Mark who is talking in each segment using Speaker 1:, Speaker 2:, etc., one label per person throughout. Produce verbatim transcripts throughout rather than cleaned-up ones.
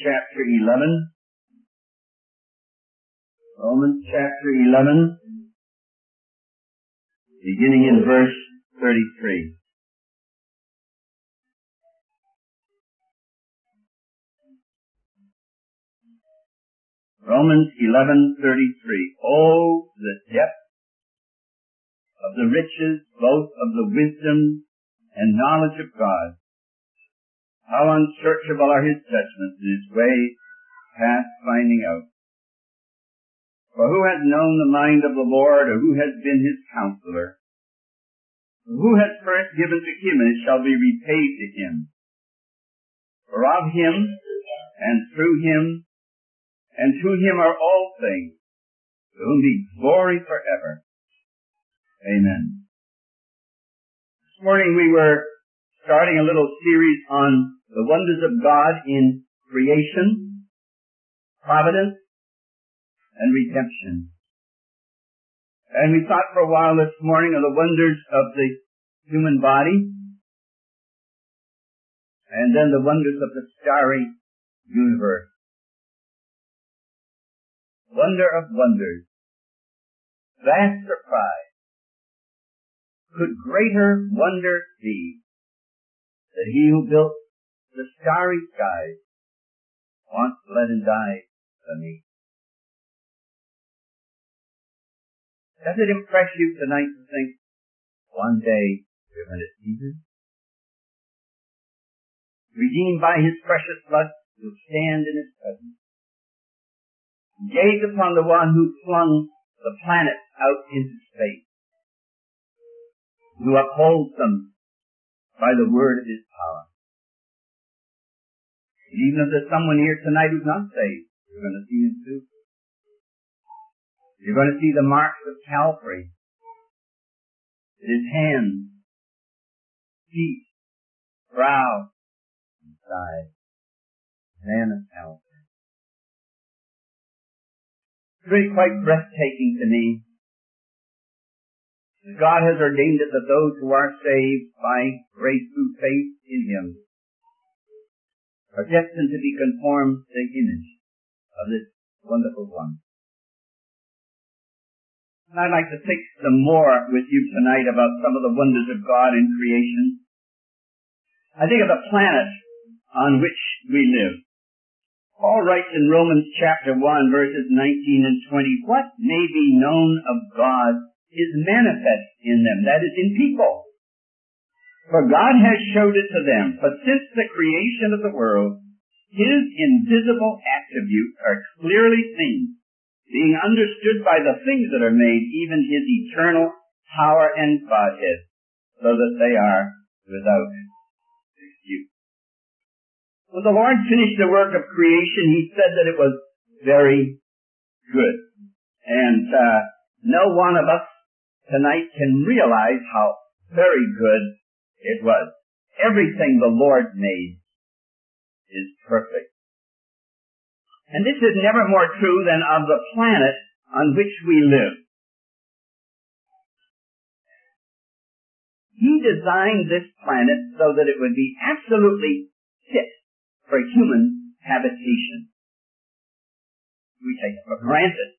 Speaker 1: chapter eleven. Romans chapter eleven, beginning in verse thirty-three. Romans eleven thirty-three. Oh, the depth of the riches, both of the wisdom and knowledge of God. How unsearchable are his judgments, and his ways past finding out. For who has known the mind of the Lord, or who has been his counselor? Who has first given to him, and it shall be repaid to him? For of him, and through him, and to him are all things, to whom be glory forever. Amen. This morning we were starting a little series on the wonders of God in creation, providence, and redemption. And we thought for a while this morning of the wonders of the human body, and then the wonders of the starry universe. Wonder of wonders. Vast surprise. Could greater wonder be that he who built the starry skies once bled and died for me? Does it impress you tonight to think, one day we're going to see him? Redeemed by his precious blood, we'll stand in his presence. Gaze upon the one who flung the planets out into space, who upholds them by the word of his power. And even if there's someone here tonight who's not saved, you're going to see him too. You're going to see the marks of Calvary, his hands, feet, brow, and side. Man of Calvary. It's really quite breathtaking to me. God has ordained it that those who are saved by grace through faith in him are destined to be conformed to the image of this wonderful one. And I'd like to think some more with you tonight about some of the wonders of God in creation. I think of the planet on which we live. Paul writes in Romans chapter one, verses nineteen and twenty, what may be known of God is manifest in them, that is, in people. For God has showed it to them, for since the creation of the world, his invisible attributes are clearly seen, being understood by the things that are made, even his eternal power and Godhead, so that they are without excuse. When the Lord finished the work of creation, he said that it was very good. And uh, no one of us tonight can realize how very good it was. Everything the Lord made is perfect. And this is never more true than of the planet on which we live. He designed this planet so that it would be absolutely fit for human habitation. We take it for granted.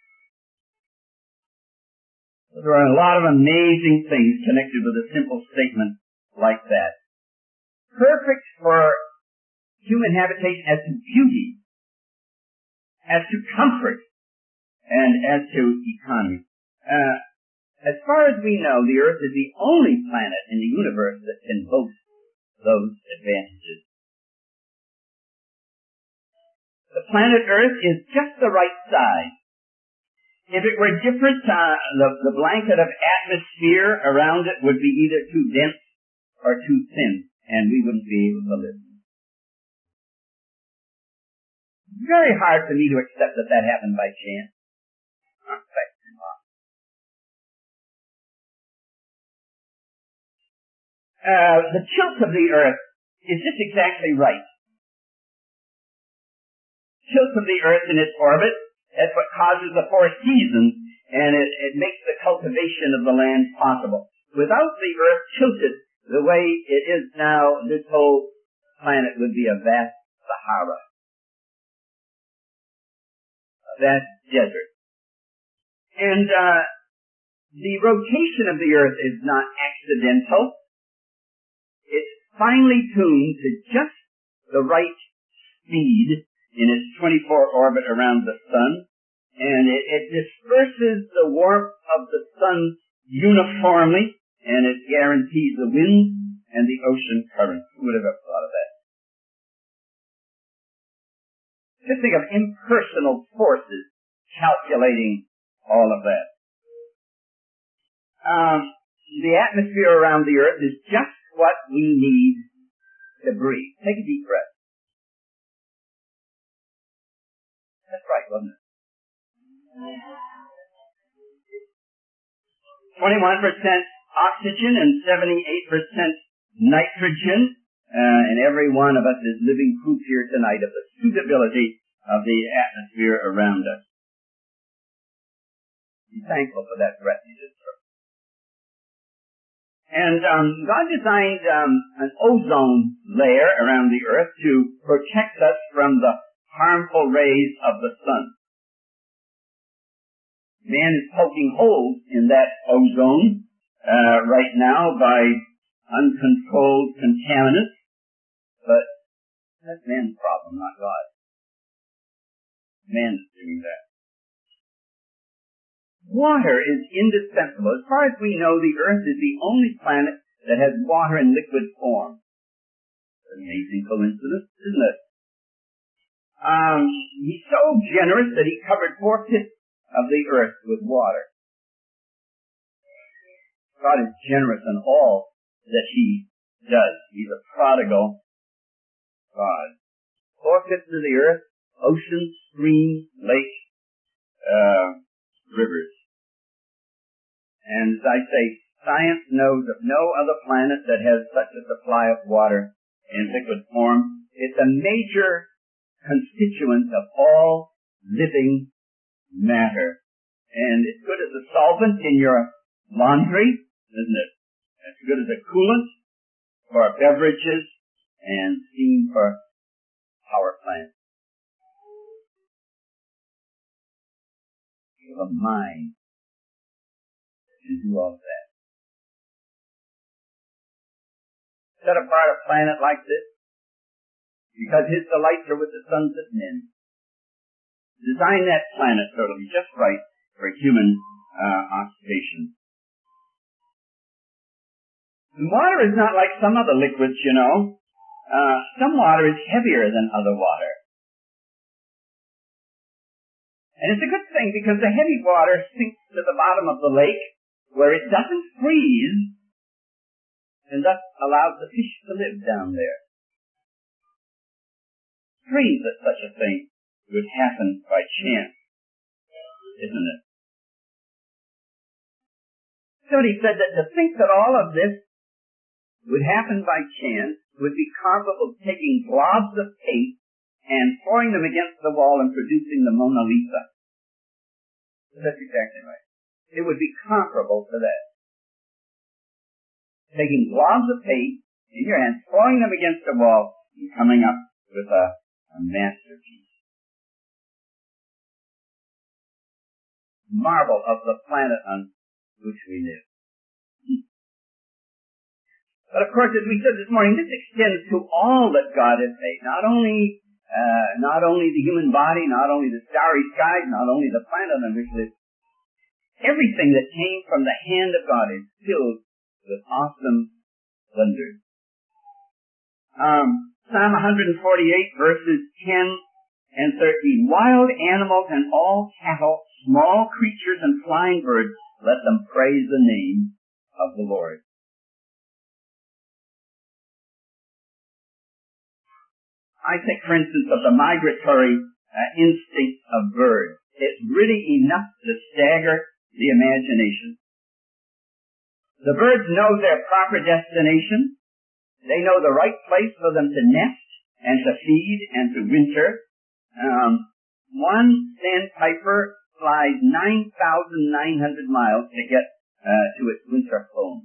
Speaker 1: There are a lot of amazing things connected with a simple statement like that. Perfect for human habitation as to beauty, as to comfort, and as to economy. Uh, as far as we know, the Earth is the only planet in the universe that can boast those advantages. The planet Earth is just the right size. If it were different, uh, the, the blanket of atmosphere around it would be either too dense or too thin, and we wouldn't be able to live. Very hard for me to accept that that happened by chance. Uh, the tilt of the Earth is just exactly right. Tilt of the Earth in its orbit, that's what causes the four seasons, and it, it makes the cultivation of the land possible. Without the Earth tilted the way it is now, this whole planet would be a vast Sahara. that desert. And uh, the rotation of the earth is not accidental. It's finely tuned to just the right speed in its twenty-four orbit around the sun, and it, it disperses the warmth of the sun uniformly, and it guarantees the winds and the ocean currents. Who would have ever thought of that? Just think of impersonal forces calculating all of that. Um, the atmosphere around the earth is just what we need to breathe. Take a deep breath. That's right, wasn't it? twenty-one percent oxygen and seventy-eight percent nitrogen, uh, and every one of us is living proof here tonight of the suitability of the atmosphere around us. Be thankful for that breath you just took. And um, God designed um, an ozone layer around the earth to protect us from the harmful rays of the sun. Man is poking holes in that ozone uh, right now by uncontrolled contaminants, but that's man's problem, not God. Man is doing that. Water is indispensable. As far as we know, the earth is the only planet that has water in liquid form. An amazing coincidence, isn't it? Um, he's so generous that he covered four-fifths of the earth with water. God is generous in all that he does. He's a prodigal God. Four-fifths of the earth, oceans, streams, lakes, uh, rivers. And as I say, science knows of no other planet that has such a supply of water in liquid form. It's a major constituent of all living matter. And it's good as a solvent in your laundry, isn't it? It's good as a coolant for beverages and steam for power plants. You have a mind to do all of that. Set apart a planet like this because his delights are with the sons of men. Design that planet so it'll be just right for human uh, occupation. And water is not like some other liquids, you know. Uh, some water is heavier than other water. And it's a good thing because the heavy water sinks to the bottom of the lake where it doesn't freeze and thus allows the fish to live down there. Strange that such a thing would happen by chance, isn't it? So he said that to think that all of this would happen by chance would be comparable to taking globs of paint and throwing them against the wall and producing the Mona Lisa. That's exactly right. It would be comparable to that. Taking globs of paint in your hand, throwing them against the wall, and coming up with a, a masterpiece. Marvel of the planet on which we live. But of course, as we said this morning, this extends to all that God has made. Not only, uh, not only the human body, not only the starry skies, not only the planet on which we live. Everything that came from the hand of God is filled with awesome wonders. Um, Psalm one forty-eight, verses ten and thirteen. Wild animals and all cattle, small creatures and flying birds, let them praise the name of the Lord. I think, for instance, of the migratory uh, instinct of birds. It's really enough to stagger the imagination. The birds know their proper destination. They know the right place for them to nest and to feed and to winter. Um, one sandpiper flies nine thousand nine hundred miles to get uh, to its winter home.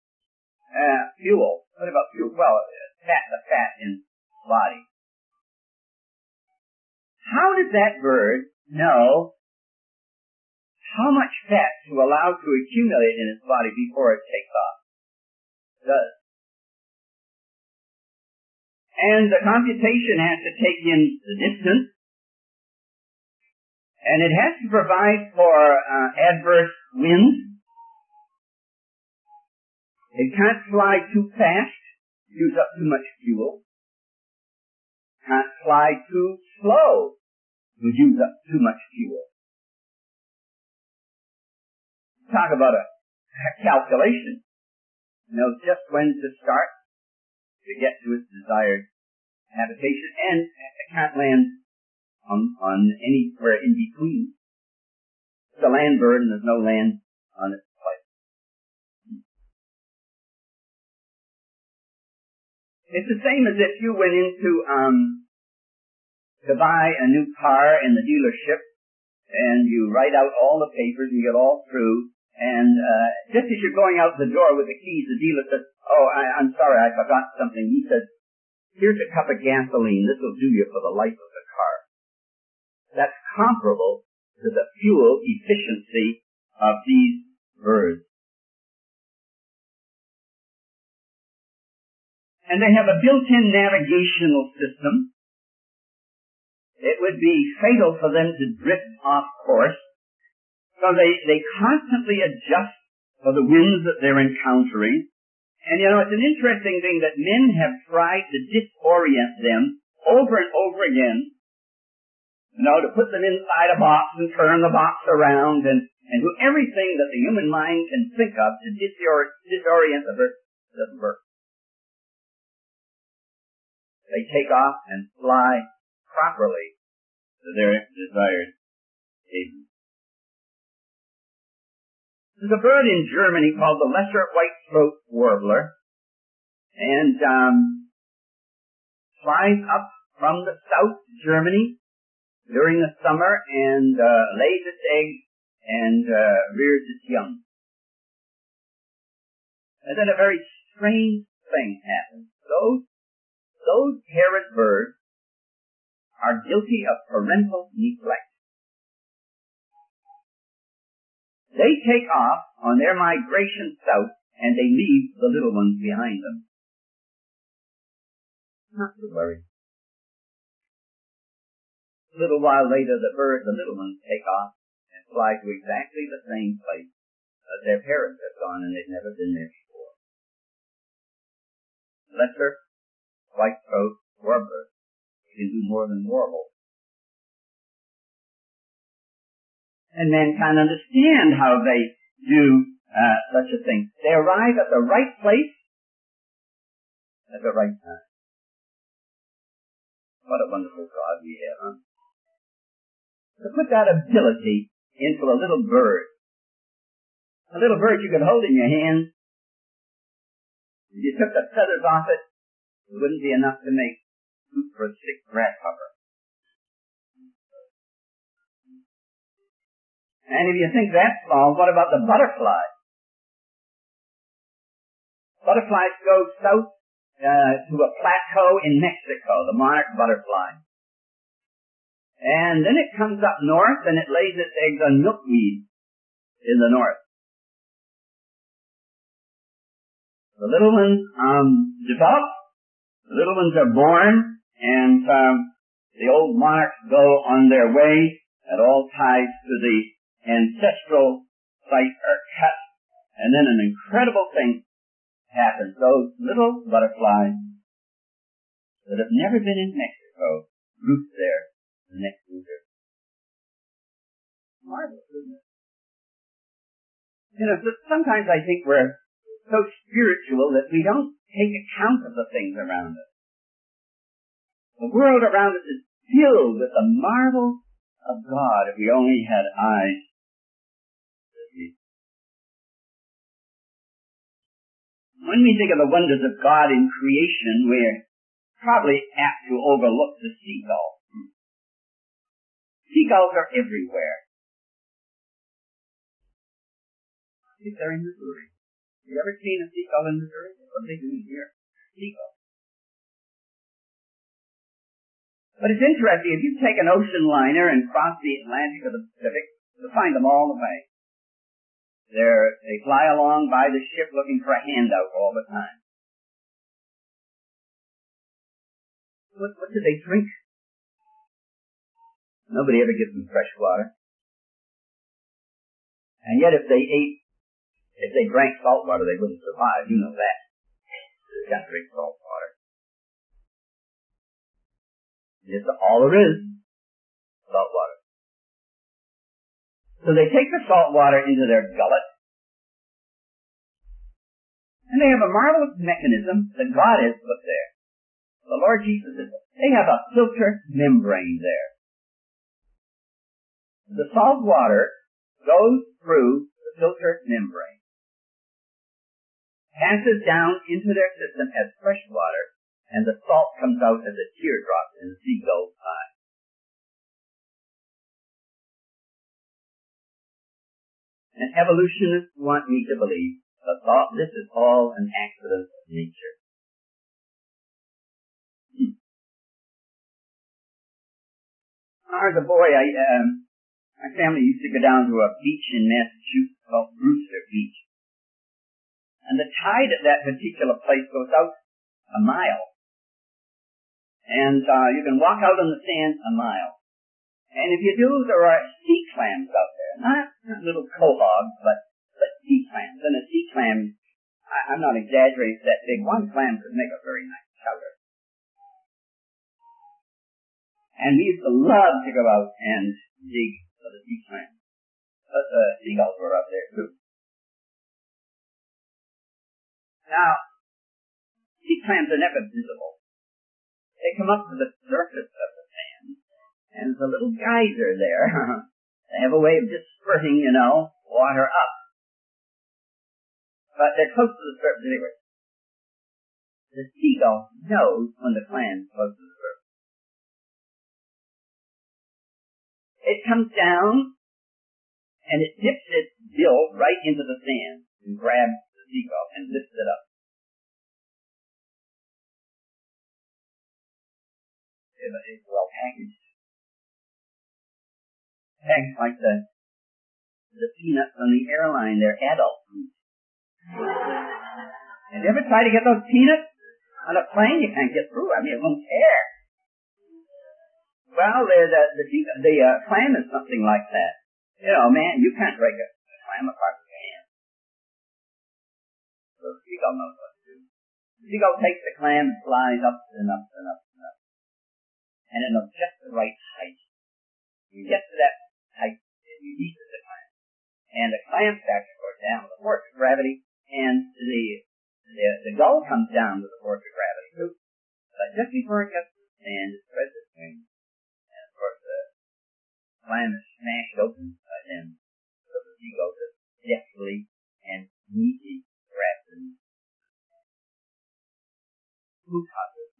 Speaker 1: Uh, fuel. What about fuel? Well, fat, the fat in the body. how does that bird know how much fat to allow to accumulate in its body before it takes off? It does. And the computation has to take in the distance, and it has to provide for uh, adverse winds. It can't fly too fast, use up too much fuel. Can't fly too slow, would use up too much fuel. Talk about a calculation. You know just when to start to get to its desired habitation, and it can't land on, on anywhere in between. It's a land bird and there's no land on its place. It's the same as if you went into, um, to buy a new car in the dealership, and you write out all the papers and you get all through, and, uh, just as you're going out the door with the keys, the dealer says, oh, I, I'm sorry, I forgot something. He says, here's a cup of gasoline. This will do you for the life of the car. That's comparable to the fuel efficiency of these birds. And they have a built-in navigational system. It would be fatal for them to drift off course. So they, they constantly adjust for the winds that they're encountering. And you know, it's an interesting thing that men have tried to disorient them over and over again. You know, to put them inside a box and turn the box around and, and do everything that the human mind can think of to disorient, disorient the bird. It doesn't work. They take off and fly properly to their desired haven. There's a bird in Germany called the lesser white-throat warbler, and um, flies up from the south Germany during the summer and uh, lays its eggs and uh, rears its young. And then a very strange thing happens. Those, those parent birds are guilty of parental neglect. They take off on their migration south, and they leave the little ones behind them. Not to worry. A little while later, the bird, the little ones take off and fly to exactly the same place that their parents have gone, and they've never been there before. Lesser white-throat warbler can do more than warble. And men can't understand how they do uh, such a thing. They arrive at the right place at the right time. What a wonderful God we have, huh? To put that ability into a little bird. A little bird you could hold in your hand. If you took the feathers off it, it wouldn't be enough to make food for a sick grasshopper. And if you think that's small, what about the butterfly? Butterflies go south uh, to a plateau in Mexico, the monarch butterfly. And then it comes up north and it lays its eggs on milkweed in the north. The little ones um, develop, the little ones are born, and um, the old monarchs go on their way at all tides to the ancestral site are cut, and then an incredible thing happens. Those little butterflies that have never been in Mexico root there the next winter. Marvelous, isn't it? You know, sometimes I think we're so spiritual that we don't take account of the things around us. The world around us is filled with the marvel of God if we only had eyes. When we think of the wonders of God in creation, we're probably apt to overlook the seagull. Seagulls are everywhere. I think they're in Missouri. Have you ever seen a seagull in Missouri? What do they do here? Seagull. But it's interesting, if you take an ocean liner and cross the Atlantic or the Pacific, you'll find them all the way. They're, they fly along by the ship looking for a handout all the time. What, what do they drink? Nobody ever gives them fresh water. And yet if they ate, if they drank salt water, they wouldn't survive. You know that. They can't drink salt water. It's all there is. Salt water. So they take the salt water into their gullet. And they have a marvelous mechanism that God has put there. The Lord Jesus is, they have a filter membrane there. The salt water goes through the filter membrane, passes down into their system as fresh water, and the salt comes out as a teardrop in the seagull's eye. And evolutionists want me to believe that thought this is all an accident of nature. Hmm. As a boy, I, um, my family used to go down to a beach in Massachusetts called Brewster Beach. And the tide at that particular place goes out a mile. And uh, you can walk out on the sand a mile. And if you do, there are sea clams out there. Not, not little quahogs, but, but sea clams. And a sea clam, I, I'm not exaggerating, that big. One clam could make a very nice chowder. And we used to love to go out and dig for the sea clams. But the seagulls were up there too. Now, sea clams are never visible. They come up to the surface of the sand, and there's a little geyser there. They have a way of just spurting, you know, water up. But they're close to the surface anyway. The seagull knows when the clam's close to the surface. It comes down, and it dips its bill right into the sand and grabs the seagull and lifts it up. It's well packaged. Packaged like the, the peanuts on the airline, they're adult food. Have you ever tried to get those peanuts on a plane? You can't get through. I mean, it won't tear. Well, the the the, the uh, clam is something like that. You know, man, you can't break a, a clam apart with your hand. So the seagull knows what to do. The seagull takes the clam and flies up and up and up and up. And it knows just the right height. You get to that height, it releases the clam. And the clam starts to go down with the force of gravity, and the, the, the gull comes down with the force of gravity too. But just before it gets to the sand, it spreads its wings. And of course the clam is smashed open by them. So the seagull just deftly and neatly grabs it. Who taught this?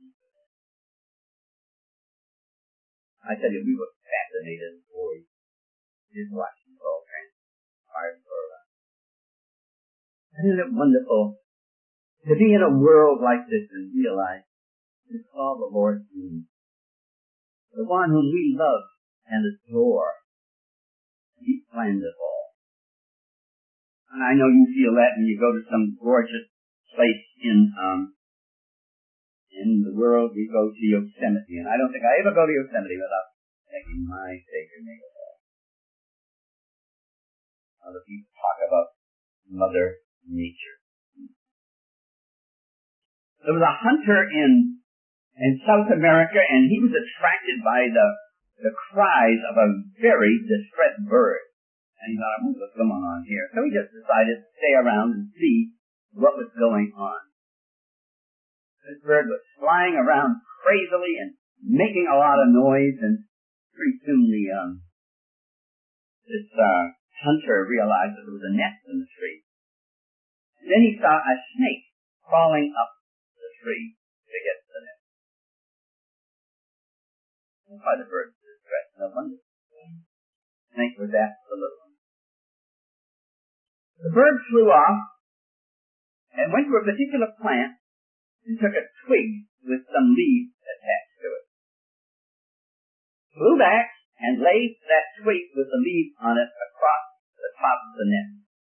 Speaker 1: I tell you, we were fascinated as boys. Just watching it all transpire for us. Isn't it wonderful to be in a world like this and realize it's all the Lord's doing? The one whom we love and adore. He planned it all. And I know you feel that when you go to some gorgeous place in um in the world. We go to Yosemite, and I don't think I ever go to Yosemite without thinking my Savior made it all. Other people talk about Mother Nature. There was a hunter in in South America, and he was attracted by the the cries of a very distressed bird. And he thought, what's going on here? So he just decided to stay around and see what was going on. This bird was flying around crazily and making a lot of noise, and pretty soon the um this uh hunter realized that there was a nest in the tree. And then he saw a snake crawling up the tree to get to the nest. That's why the bird was distressed. No wonder. The snake was after the little one. The bird flew off and went to a particular plant and took a twig with some leaves attached to it. flew back and laid that twig with the leaf on it across the top of the nest.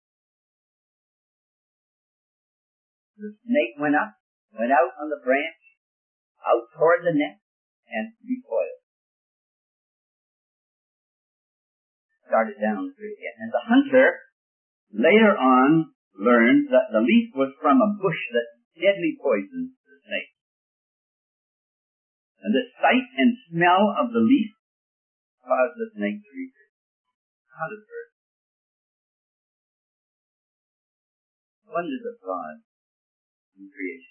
Speaker 1: The snake went up, went out on the branch, out toward the nest, and recoiled. Started down the tree again. And the hunter later on learned that the leaf was from a bush that deadly poisons the snake. And the sight and smell of the leaf caused the snake to retreat. How does it? Wonders of God in creation.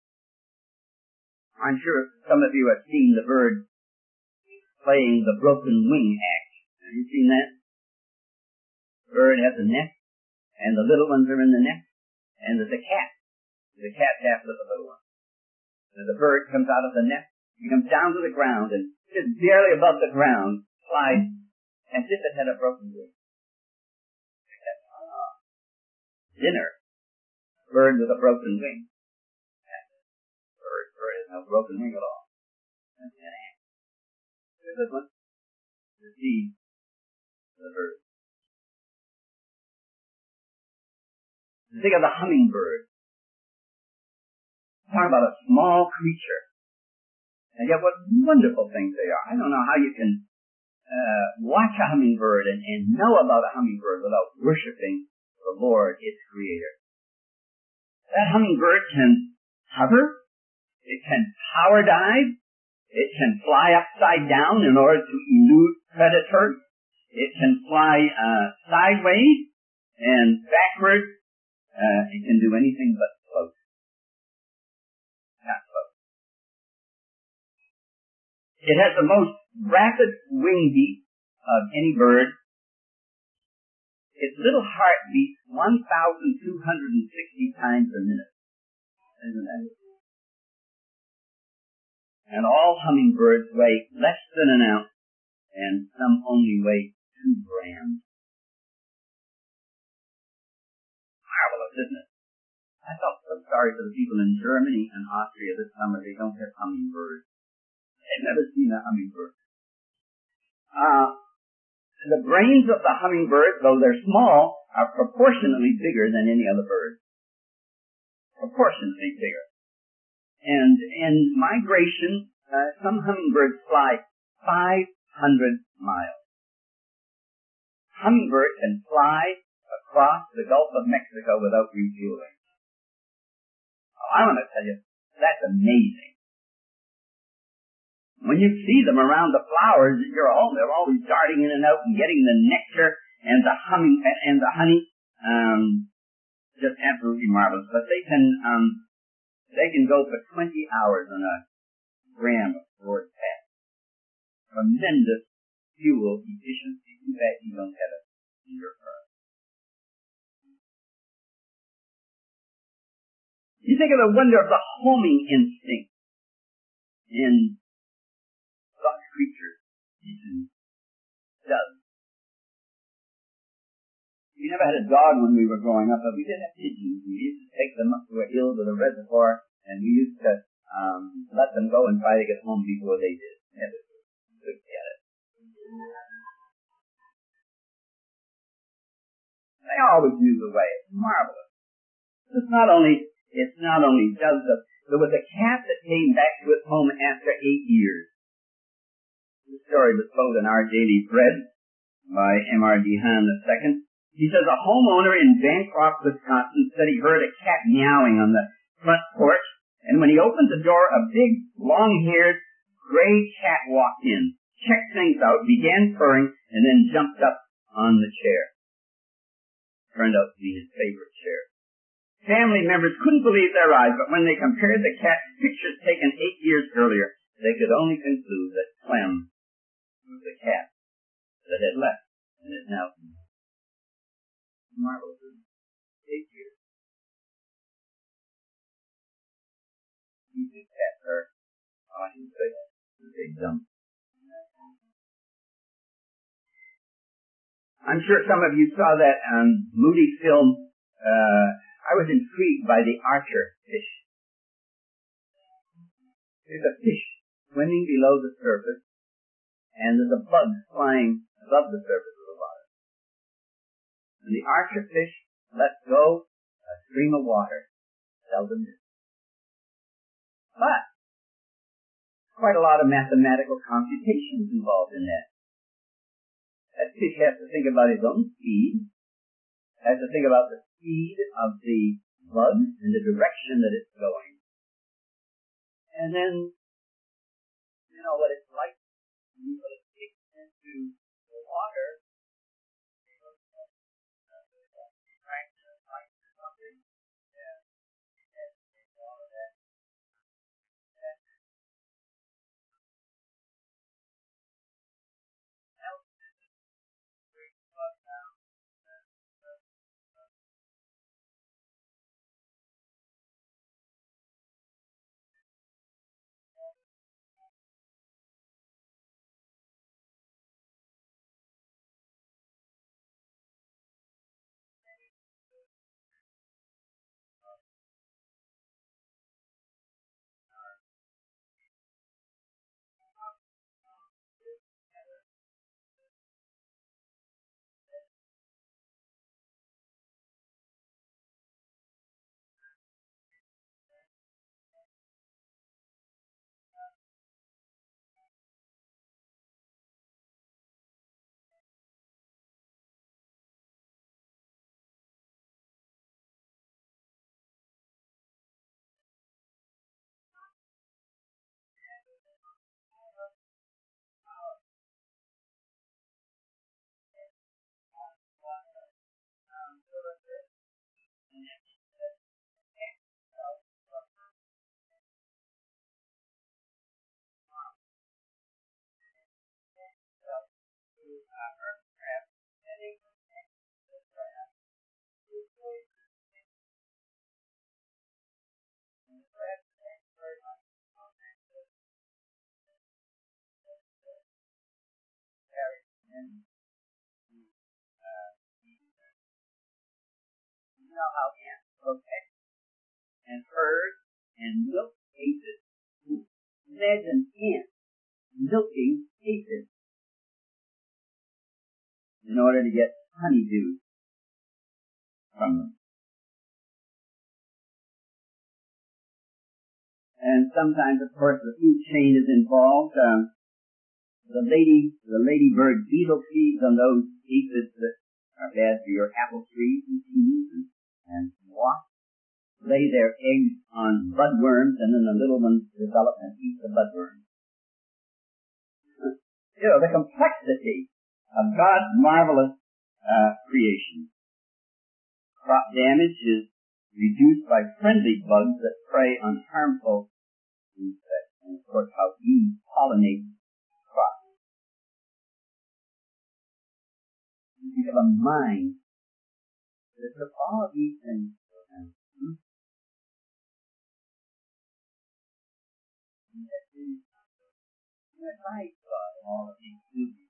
Speaker 1: I'm sure some of you have seen the bird playing the broken wing act. Have you seen that? The bird has a nest, and the little ones are in the nest, and there's a cat. The cat's after the little one. And the bird comes out of the nest, he comes down to the ground, and just barely above the ground, flies as if it had a broken wing. Ah, dinner. Bird with a broken wing. Bird, bird has no broken wing at all. That's an ant. It's a good one. The seed of the bird. Think of the hummingbird. Talk about a small creature. And yet what wonderful things they are. I don't know how you can uh, watch a hummingbird and, and know about a hummingbird without worshiping the Lord, its creator. That hummingbird can hover. It can power dive. It can fly upside down in order to elude predators. It can fly uh, sideways and backwards. Uh, it can do anything but float. Not float. It has the most rapid wing beat of any bird. Its little heart beats one thousand two hundred sixty times a minute. Isn't that it? And all hummingbirds weigh less than an ounce, and some only weigh two grams. Marvelous, isn't it? I felt so sorry for the people in Germany and Austria this summer. They don't have hummingbirds. They've never seen a hummingbird. Uh, the brains of the hummingbird, though they're small, are proportionally bigger than any other bird. Proportionally bigger. And in migration, uh, some hummingbirds fly five hundred miles. Hummingbird can fly across the Gulf of Mexico without refueling. Oh, I want to tell you, that's amazing. When you see them around the flowers, you're all, they're always darting in and out and getting the nectar and the humming and the honey. Um, just absolutely marvelous. But they can, um, they can go for twenty hours on a gram of broad fat. Tremendous fuel efficiency. Too bad you don't have it in your car. You think of the wonder of the homing instinct in such creatures, pigeons, doves. We never had a dog when we were growing up, but we did have pigeons. We used to take them up to a hill with a reservoir, and we used to um, let them go and try to get home before they did. Never could get it. They always knew the way. It's marvelous. It's not only, it's not only doves. There was a cat that came back to its home after eight years. The story was told in Our Daily Bread by M R D Hahn the second. He says a homeowner in Bancroft, Wisconsin said he heard a cat meowing on the front porch, and when he opened the door, a big, long-haired, gray cat walked in, checked things out, began purring, and then jumped up on the chair. Turned out to be his favorite chair. Family members couldn't believe their eyes, but when they compared the cat's pictures taken eight years earlier, they could only conclude that Clem was the cat that had left and is now marvelous. Eight years. You think cats are, oh, I can say that, a big dump. I'm sure some of you saw that um, Moody film. Uh, I was intrigued by the archer fish. There's a fish swimming below the surface, and there's a bug flying above the surface of the water. And the archer fish lets go a stream of water, seldom misses. But quite a lot of mathematical computations involved in that. That fish has to think about his own speed, has to think about the speed of the bug and the direction that it's going. And then, you know what it's like when you put a stick into the water, trying to find something, yeah, and all of that. And uh, you know how ants protect and herd and milk aphids. Imagine ants milking aphids in order to get honeydew from them. And sometimes, of course, the food chain is involved. Um, the lady, the ladybird beetle feeds on those aphids that are bad for your apple trees and peas and, and wasps. Lay their eggs on budworms, and then the little ones develop and eat the budworms. You know, the complexity of God's marvelous uh, creation. Crop damage is reduced by friendly bugs that prey on harmful insects, and of course how bees pollinate crops. You think of a mind that took all of these things and hmm, advice God all of these things.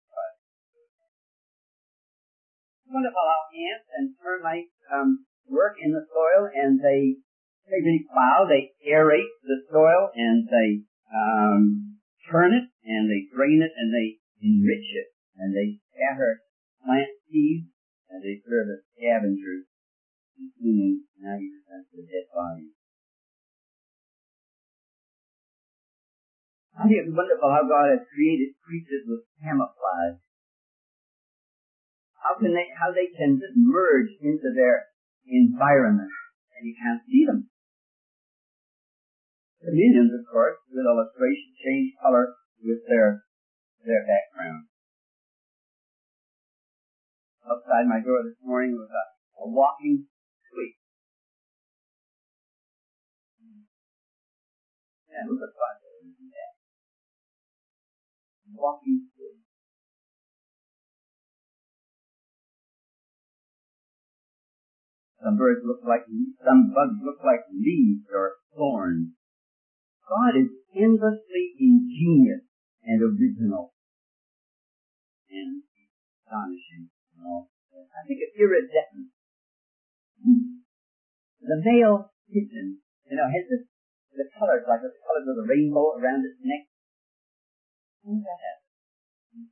Speaker 1: Wonderful how ants and termites um, work in the soil, and they they really plow, they aerate the soil, and they um, turn it, and they drain it, and they enrich it, and they scatter plant seeds, and they serve as scavengers, consuming ninety percent of the dead bodies. I think it's wonderful how God has created creatures with camouflage. How can they, how they can just merge into their environment and you can't see them. Chameleons, of course, with illustration, change color with their, their background. Outside my door this morning was a, a walking twig. Yeah, look at that. Walking twig. Some birds look like, some bugs look like leaves or thorns. God is endlessly ingenious and original and astonishing. You know. I think it's iridescent. The male pigeon, you know, has this, the colors, like the colors of the rainbow around its neck. How does that happen?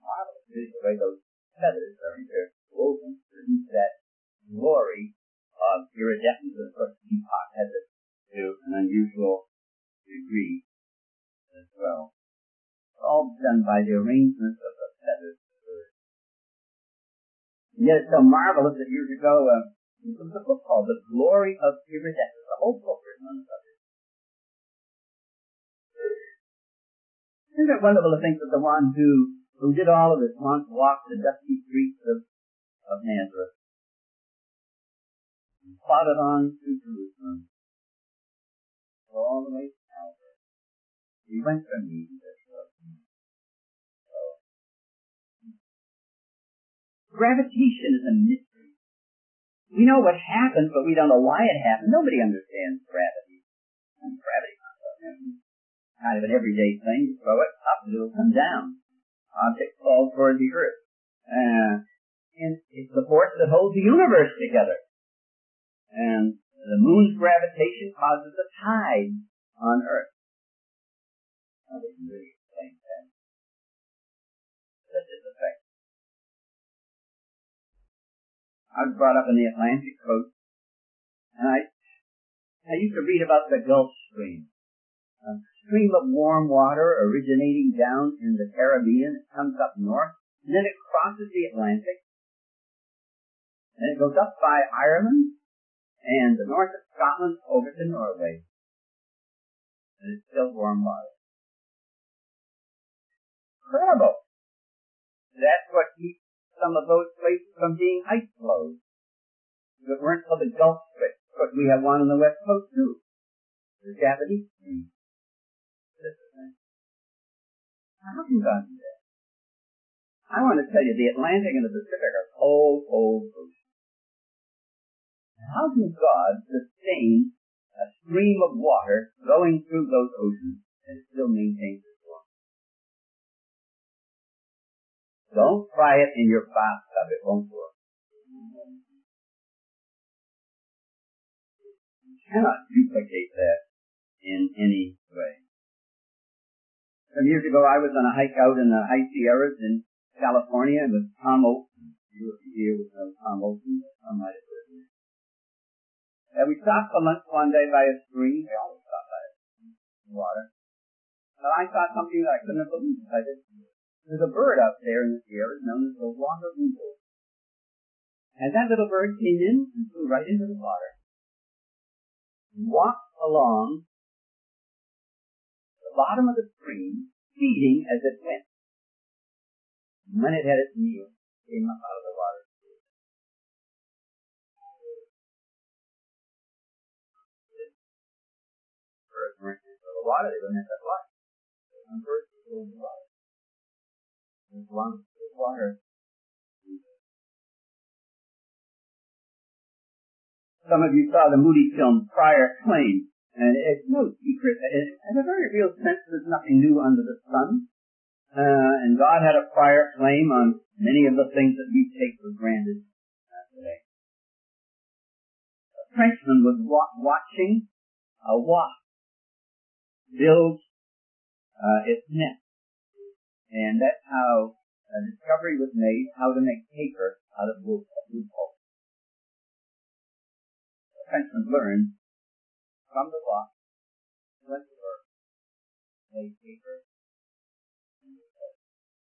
Speaker 1: marvelous. The way those feathers are interwoven to produce that glory of iridescence. Of course, the peacock has it to an unusual degree as well. It's all done by the arrangement of the feathers. And yet it's so marvelous that years ago, uh, there was a book called The Glory of Iridescence, a whole book written on the subject. Isn't it wonderful to think that the one who, who did all of this once walked the dusty streets of, of Nazareth and plodded on to Jerusalem, all the way to Calvary. He went from me to this world. So, gravitation is a mystery. We know what happens, but we don't know why it happened. Nobody understands gravity. And gravity is kind of an everyday thing. You throw it up, and it'll come down. Object falls toward the earth. Uh, and it's the force that holds the universe together. And the moon's gravitation causes a tide on Earth. Now, they can really explain that. That's its effect. I was brought up in the Atlantic coast, and I, I used to read about the Gulf Stream. A stream of warm water originating down in the Caribbean. It comes up north, and then it crosses the Atlantic, and it goes up by Ireland, and the north of Scotland over to Norway. And it's still warm water. Incredible. That's what keeps some of those places from being ice flows. If it weren't for the Gulf Stream, but we have one on the west coast too. The Japanese Stream. How can God do that? I want to tell you, the Atlantic and the Pacific are cold, cold oceans. How can God sustain a stream of water going through those oceans and still maintain its warmth? Don't try it in your bathtub. It won't work. You cannot duplicate that in any way. Some years ago, I was on a hike out in the high Sierras in California with Tom Olson. You were here with Tom Olson. Tom might have heard of him. And we stopped for lunch one day by a stream. We always stop by a water. And I saw something that I couldn't have believed. I did. There's a bird out there in the Sierras known as the water weasel. And that little bird came in and flew right into the water. Walked along the bottom of the stream, feeding as it went. And when it had its meal, it came up out of the water. Birds weren't into the water, they were meant to fly. Some birds were in the water. There's one with water. Some of you saw the Moody film Prior Claim. And it's no secret. It has a very real sense there's nothing new under the sun. Uh, and God had a prior claim on many of the things that we take for granted uh, today. A Frenchman was wa- watching a wasp build uh, its nest. And that's how a discovery was made, how to make paper out of wood pulp. The Frenchman learned from the wasp, went to work, made paper, and pulp.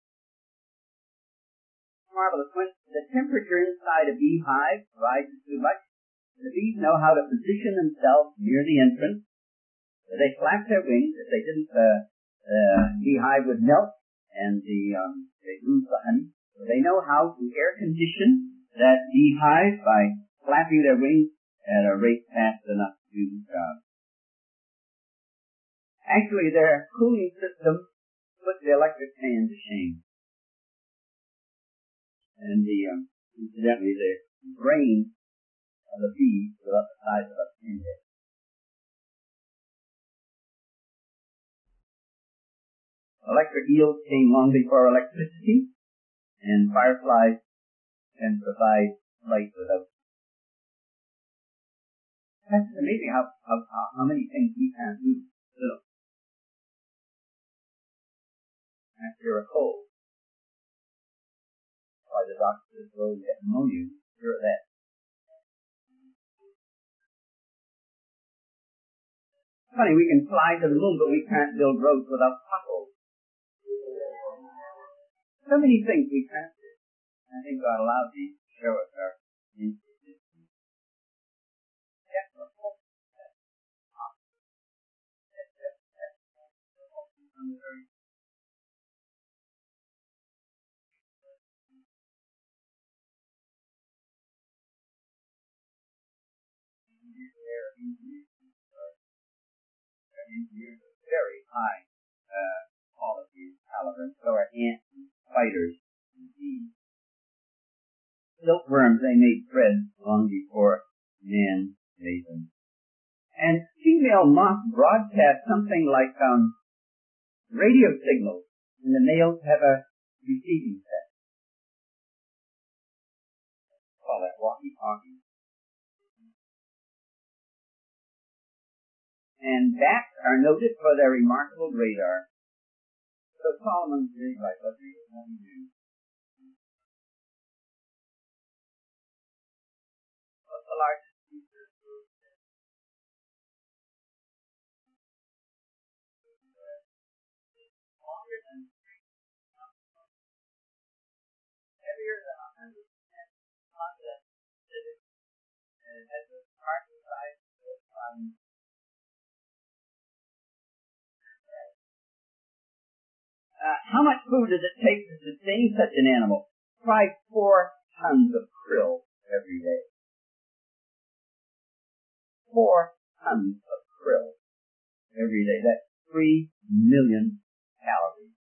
Speaker 1: Marvelous. When the temperature inside a beehive rises too much, the bees know how to position themselves near the entrance. They flap their wings. If they didn't, the uh, beehive would melt, and the um, they lose the honey. So they know how to air condition that beehive by flapping their wings at a rate fast enough to do the job. Actually, their cooling system put the electric fan to shame. And the, um, incidentally, the brain of the bee was about the size of a pinhead. Electric eels came long before electricity, and fireflies can provide light without. That's amazing how, how, how many things we can do. So, after a cold, why the doctor says, well, you get pneumonia. Sure of that. Funny, we can fly to the moon, but we can't build roads without potholes. So many things we can't do. I think God allowed these to show us our inconsistency. Yeah, of course. Very high uh, quality and caliber, and so are ants and spiders and bees. Silkworms, they made threads long before man made them. And female moths broadcast something like um, radio signals, and the males have a receiving set. Call that walkie-talkie. And bats are noted for their remarkable radar. So Solomon's very right. What do you do? What's the largest creature? Longer than three. Heavier than a hundred percent. Not that acidic. And has a target size of um, Uh, how much food does it take to sustain such an animal? Try four tons of krill every day. Four tons of krill every day. That's three million calories.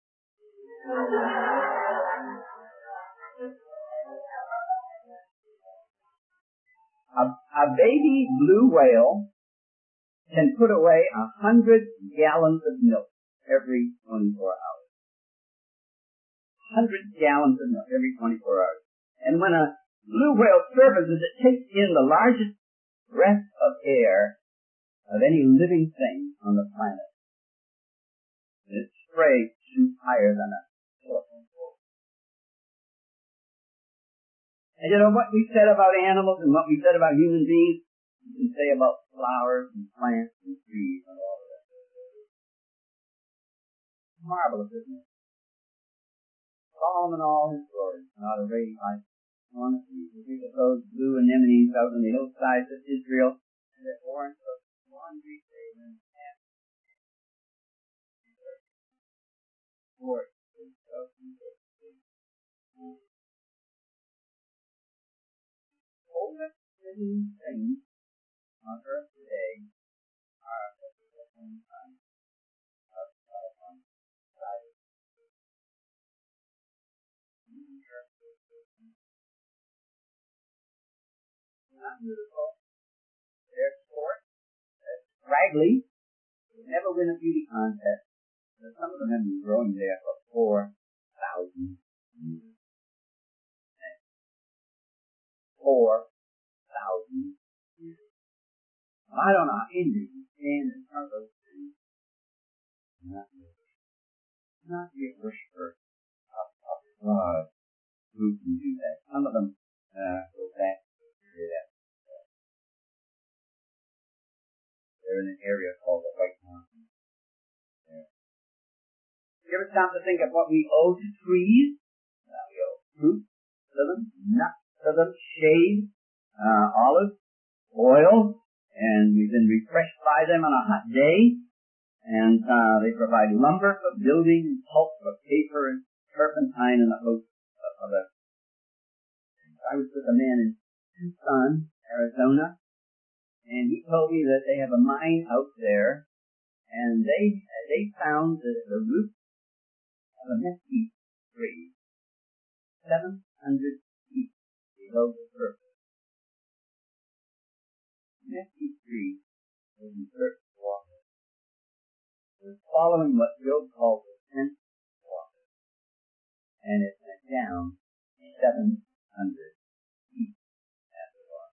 Speaker 1: A, a baby blue whale can put away a hundred gallons of milk every twenty-four hours. one hundred gallons of milk every twenty-four hours. And when a blue whale surfaces, it takes in the largest breath of air of any living thing on the planet. And its spray shoots higher than a telephone pole. And you know what we said about animals and what we said about human beings, we can say about flowers and plants and trees and all of that. Marvelous, isn't it? Solomon, all his glory, not arrayed like one of these. We think of those blue anemones out on the hillsides of Israel, and their horns of laundry ravens and sports of oldest living things on earth today are the same time of Solomon. Not beautiful. They're short, they're scraggly, they never win a beauty contest. But some of them have been growing there for four thousand years. Four thousand years. I don't know how Indians can stand in front of those trees. Not be not be a worshiper of, of God who can do that. Some of them uh, go back to that. They're in an area called the White Mountains. Yeah. You ever stop to think of what we owe to trees? Uh, we owe fruit to them, nuts to them, shade, uh, olive, oil, and we've been refreshed by them on a hot day. And uh, they provide lumber for building, pulp for paper, and turpentine, and a host of other things. I was with a man in Tucson, Arizona, and he told me that they have a mine out there, and they they found the, the root of a mesquite tree, seven hundred feet below the surface. Mesquite tree was in surface water. It was following what Job called the scent water, and it went down seven hundred feet after water.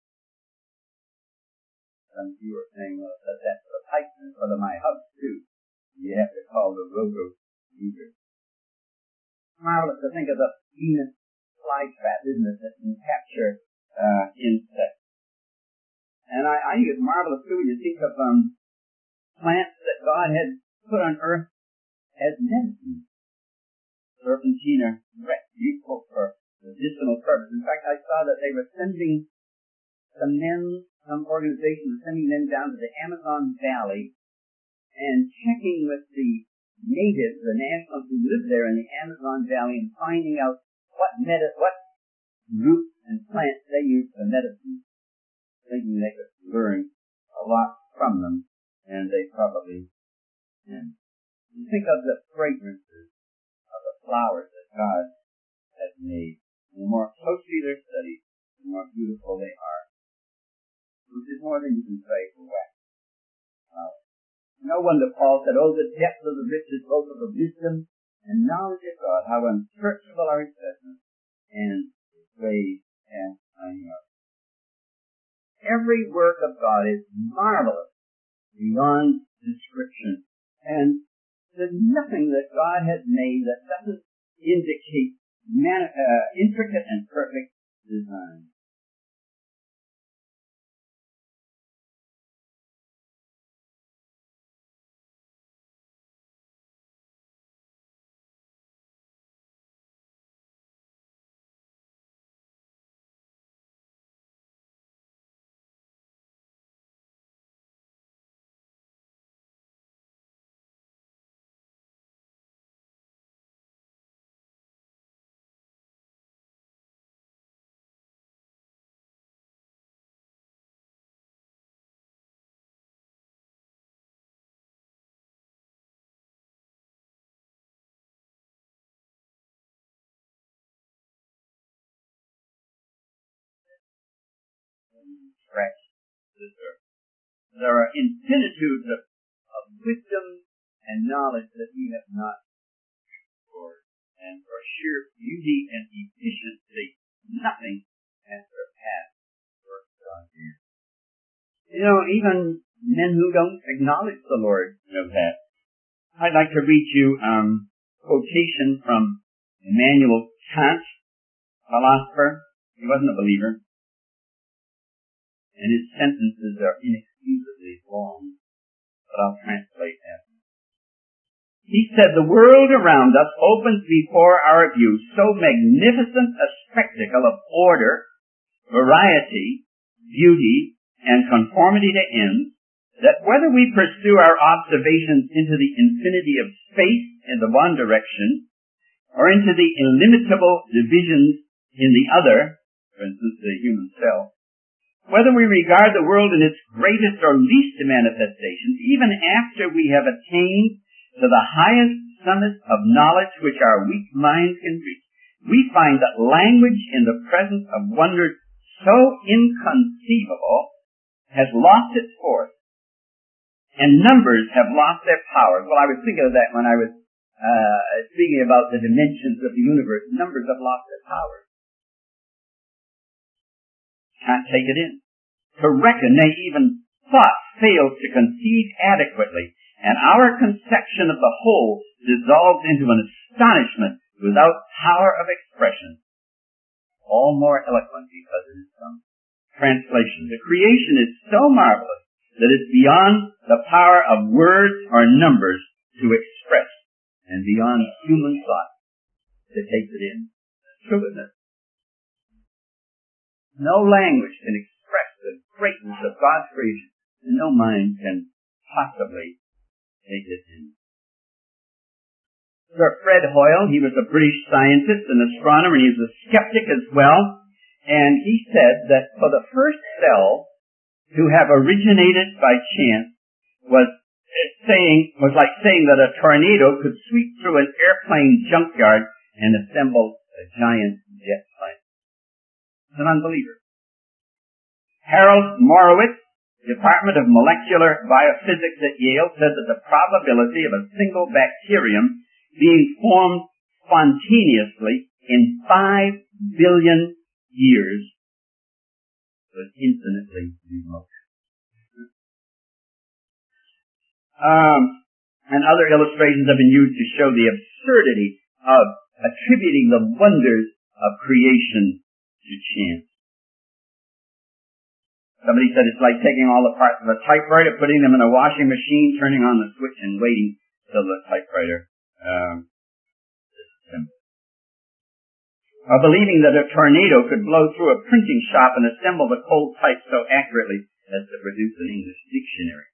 Speaker 1: Some of you are saying, well, that's that for the pipes and for the my hubs too. You have to call the roto meter. Marvelous to think of the Venus fly trap, isn't it, that can capture uh, insects. And I, I think it's marvelous too when you think of um, plants that God had put on earth as medicine. Serpentina, correct, useful for medicinal purpose. In fact, I saw that they were sending some men, some organizations were sending them down to the Amazon Valley and checking with the natives, the nationals who live there in the Amazon Valley, and finding out what medi- what roots and plants they use for medicine, thinking they could learn a lot from them, and they probably can. You think of the fragrances of the flowers that God has made. The more closely they're studied, the more beautiful they are. Which is more than you can say for wax. Uh, no wonder Paul said, oh, the depth of the riches both of the wisdom and knowledge of God, how unsearchable are his judgments and his ways and unknown. Every work of God is marvelous beyond description. And there's nothing that God has made that doesn't indicate man, uh, intricate and perfect design. Scratch this earth. There are infinitudes of, of wisdom and knowledge that we have not explored. And for sheer beauty and efficiency, nothing can surpass the work of God here. You know, even men who don't acknowledge the Lord know that. I'd like to read you um, a quotation from Immanuel Kant, philosopher. He wasn't a believer. And his sentences are inexcusably long, but I'll translate that. He said, the world around us opens before our view so magnificent a spectacle of order, variety, beauty, and conformity to ends, that whether we pursue our observations into the infinity of space in the one direction, or into the illimitable divisions in the other, for instance, the human cell, whether we regard the world in its greatest or least manifestations, even after we have attained to the highest summit of knowledge which our weak minds can reach, we find that language in the presence of wonders so inconceivable has lost its force, and numbers have lost their power. Well, I was thinking of that when I was uh, speaking about the dimensions of the universe. Numbers have lost their power. Can't take it in. To reckon, nay, even thought fails to conceive adequately, and our conception of the whole dissolves into an astonishment without power of expression, all more eloquent because it is some translation. The creation is so marvelous that it's beyond the power of words or numbers to express, and beyond human thought to take it in. True, isn't it? No language can express the greatness of God's creation, and no mind can possibly take it in. Sir Fred Hoyle, he was a British scientist and astronomer, and he was a skeptic as well, and he said that for the first cell to have originated by chance was saying was like saying that a tornado could sweep through an airplane junkyard and assemble a giant jet plane. An unbeliever. Harold Morowitz, Department of Molecular Biophysics at Yale, said that the probability of a single bacterium being formed spontaneously in five billion years was infinitely remote. Um, and other illustrations have been used to show the absurdity of attributing the wonders of creation to chance. Somebody said it's like taking all the parts of a typewriter, putting them in a washing machine, turning on the switch, and waiting till the typewriter um, disassembles. Or believing that a tornado could blow through a printing shop and assemble the cold type so accurately as to produce an English dictionary.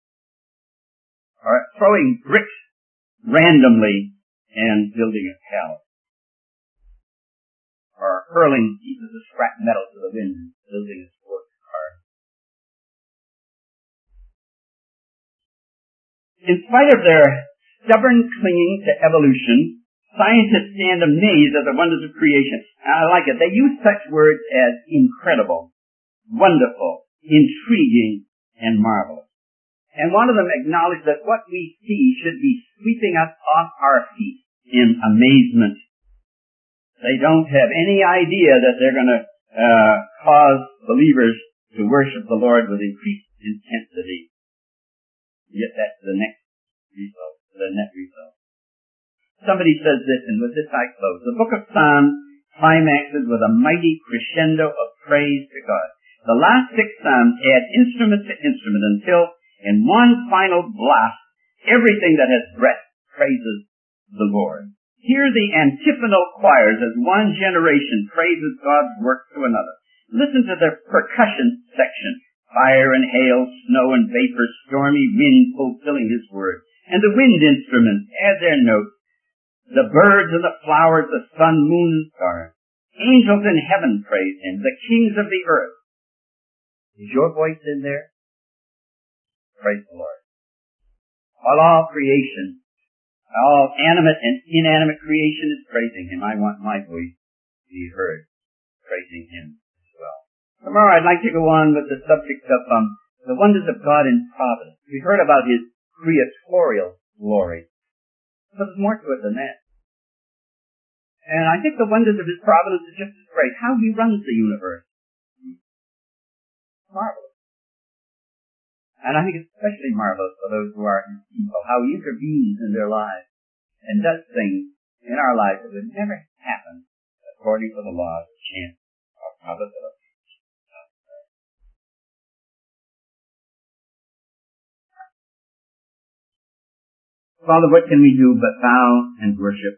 Speaker 1: Or throwing bricks randomly and building a palace. Or hurling pieces of scrap metal to the wind and building a sports car. In spite of their stubborn clinging to evolution, scientists stand amazed at the wonders of creation. And I like it. They use such words as incredible, wonderful, intriguing, and marvelous. And one of them acknowledged that what we see should be sweeping us off our feet in amazement. They don't have any idea that they're going to uh, cause believers to worship the Lord with increased intensity. Yet that's the next result, the net result. Somebody says this, and with this I close. The book of Psalms climaxes with a mighty crescendo of praise to God. The last six Psalms add instrument to instrument until, in one final blast, everything that has breath praises the Lord. Hear the antiphonal choirs as one generation praises God's work to another. Listen to the percussion section. Fire and hail, snow and vapor, stormy wind fulfilling his word. And the wind instruments add their notes. The birds and the flowers, the sun, moon, and stars. Angels in heaven praise him, the kings of the earth. Is your voice in there? Praise the Lord. While all creation, all animate and inanimate creation is praising him, I want my voice to be heard praising him as well. Tomorrow I'd like to go on with the subject of um, the wonders of God in providence. We heard about his creatorial glory. But there's more to it than that. And I think the wonders of his providence are just as great. How he runs the universe. Marvelous. And I think it's especially marvelous for those who are his people. How he intervenes in their lives and does things in our lives that would never happen according to the laws of chance or probability. Father, what can we do but bow and worship?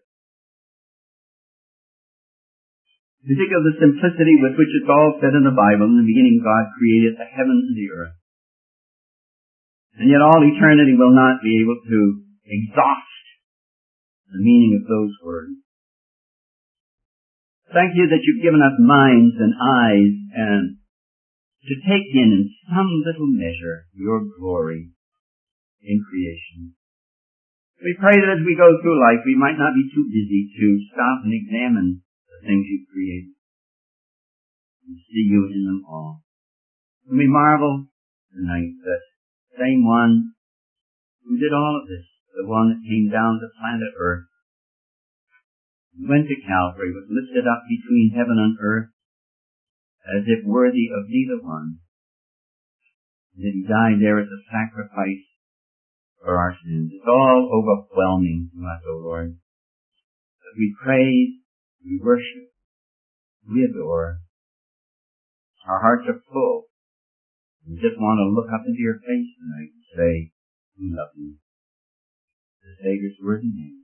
Speaker 1: We think of the simplicity with which it's all said in the Bible. In the beginning, God created the heavens and the earth. And yet all eternity will not be able to exhaust the meaning of those words. Thank you that you've given us minds and eyes and to take in in some little measure your glory in creation. We pray that as we go through life, we might not be too busy to stop and examine the things you've created and see you in them all. And we marvel tonight that same one who did all of this, the one that came down to planet Earth, went to Calvary, was lifted up between heaven and earth as if worthy of neither one. And that he died there as a sacrifice for our sins. It's all overwhelming to us, O Lord. But we praise, we worship, we adore. Our hearts are full. We just want to look up into your face tonight and say, we love you. In the Savior's worthy name.